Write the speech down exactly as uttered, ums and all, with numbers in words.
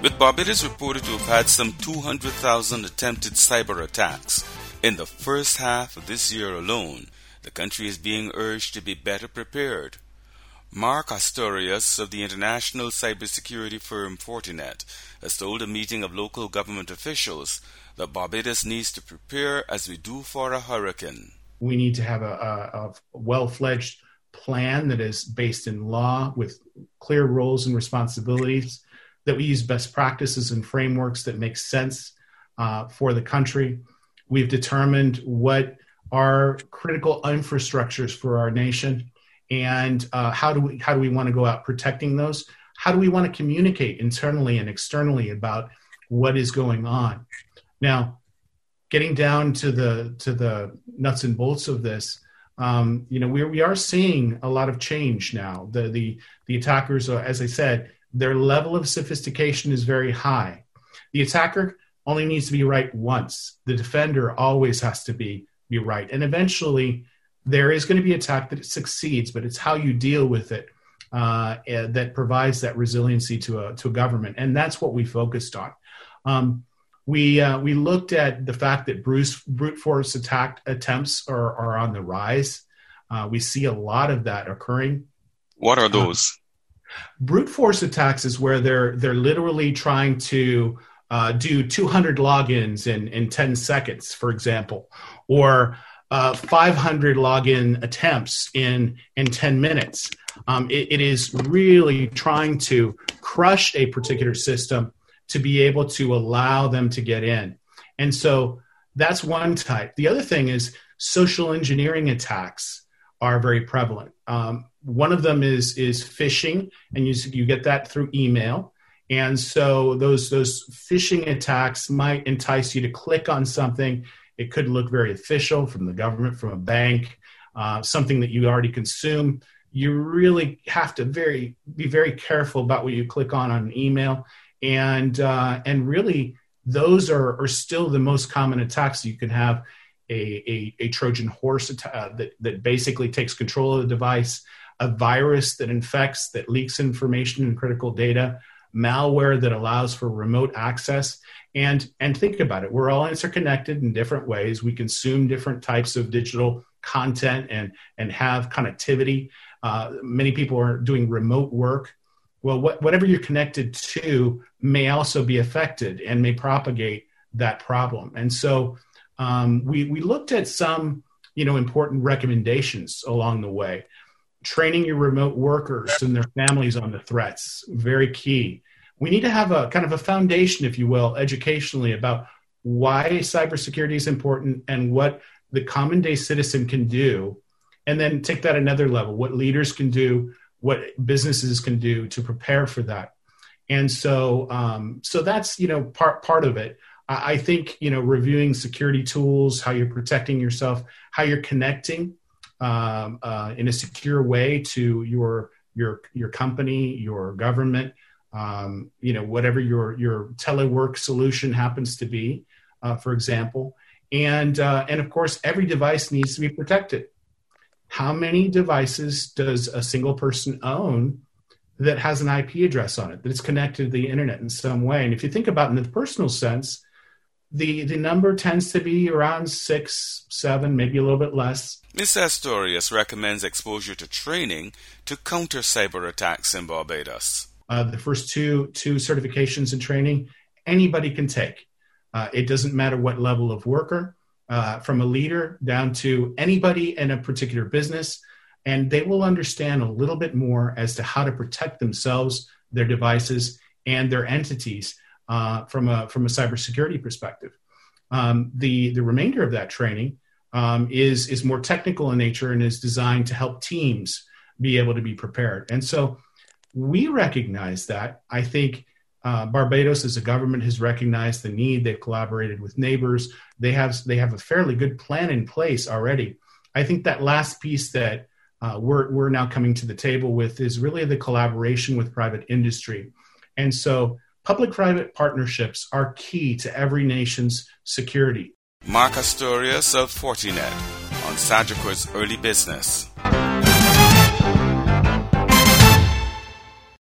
With Barbados reported to have had some two hundred thousand attempted cyber attacks in the first half of this year alone, the country is being urged to be better prepared. Mark Astorius of the international cybersecurity firm Fortinet has told a meeting of local government officials that Barbados needs to prepare as we do for a hurricane. We need to have a, a, a well-fledged plan that is based in law with clear roles and responsibilities, that we use best practices and frameworks that make sense uh, for the country. We've determined what are critical infrastructures for our nation, and uh, how do we how do we want to go out protecting those? How do we want to communicate internally and externally about what is going on? Now, getting down to the to the nuts and bolts of this, um, you know, we we are seeing a lot of change now. The the the attackers are, as I said, their level of sophistication is very high. The attacker only needs to be right once. The defender always has to be be right, and eventually there is going to be an attack that succeeds, but it's how you deal with it uh, that provides that resiliency to a to a government, and that's what we focused on. Um, we uh, we looked at the fact that Bruce, brute force attack attempts are, are on the rise. Uh, we see a lot of that occurring. What are those? Uh, brute force attacks is where they're they're literally trying to uh, do two hundred logins in in ten seconds, for example, or Uh, five hundred login attempts in in ten minutes. Um, it, it is really trying to crush a particular system to be able to allow them to get in. And so that's one type. The other thing is social engineering attacks are very prevalent. Um, one of them is is phishing, and you you get that through email. And so those those phishing attacks might entice you to click on something. It could look very official from the government, from a bank, uh, something that you already consume. You really have to very be very careful about what you click on on an email. And uh, and really, those are, are still the most common attacks. You can have a, a, a Trojan horse attack uh, that, that basically takes control of the device, a virus that infects, that leaks information and critical data, malware that allows for remote access. And and think about it. We're all interconnected in different ways. We consume different types of digital content and, and have connectivity. Uh, many people are doing remote work. Well, what, whatever you're connected to may also be affected and may propagate that problem. And so um, we, we looked at some, you know, important recommendations along the way. Training your remote workers and their families on the threats, very key. We need to have a kind of a foundation, if you will, educationally about why cybersecurity is important and what the common day citizen can do. And then take that another level, what leaders can do, what businesses can do to prepare for that. And so um, so that's, you know, part part of it. I, I think, you know, reviewing security tools, how you're protecting yourself, how you're connecting um, uh, in a secure way to your your your company, your government, Um, you know, whatever your your telework solution happens to be, uh, for example, and uh, and of course, every device needs to be protected. How many devices does a single person own that has an I P address on it, that is connected to the internet in some way? And if you think about it in the personal sense, the the number tends to be around six, seven, maybe a little bit less. Miz Astorius recommends exposure to training to counter cyber attacks in Barbados. Uh, the first two two certifications and training, anybody can take. Uh, it doesn't matter what level of worker, uh, from a leader down to anybody in a particular business, and they will understand a little bit more as to how to protect themselves, their devices, and their entities uh, from a from a cybersecurity perspective. Um, the the remainder of that training um, is is more technical in nature and is designed to help teams be able to be prepared. And so we recognize that. I think uh, Barbados as a government has recognized the need. They've collaborated with neighbors. They have they have a fairly good plan in place already. I think that last piece that uh, we're we're now coming to the table with is really the collaboration with private industry. And so public-private partnerships are key to every nation's security. Mark Astorius of Fortinet on Sagicors Early Business.